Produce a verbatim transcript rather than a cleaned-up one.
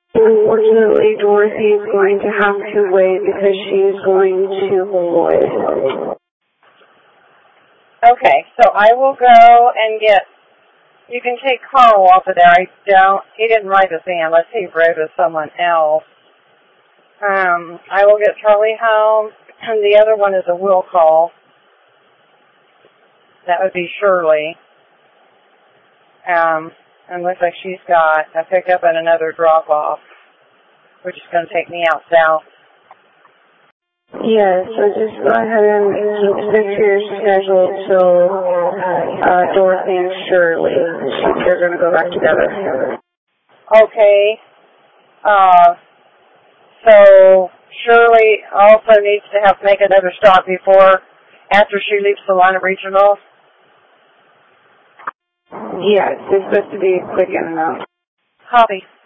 Unfortunately, Dorothy is going to have to wait because she is going to Lloyd. Okay, so I will go and get, you can take Carl off of there. I don't, he didn't write us in unless he wrote with someone else. Um, I will get Charlie home, and the other one is a will call. That would be Shirley. Um, and looks like she's got a pickup and another drop-off, which is going to take me out south. Yes, so just go ahead and stick to your schedule till uh, Dorothy and Shirley. They're going to go back together. Okay. Uh, so Shirley also needs to have make another stop before, after she leaves Salina Regional. Yes, it's supposed to be quick in and out. Copy.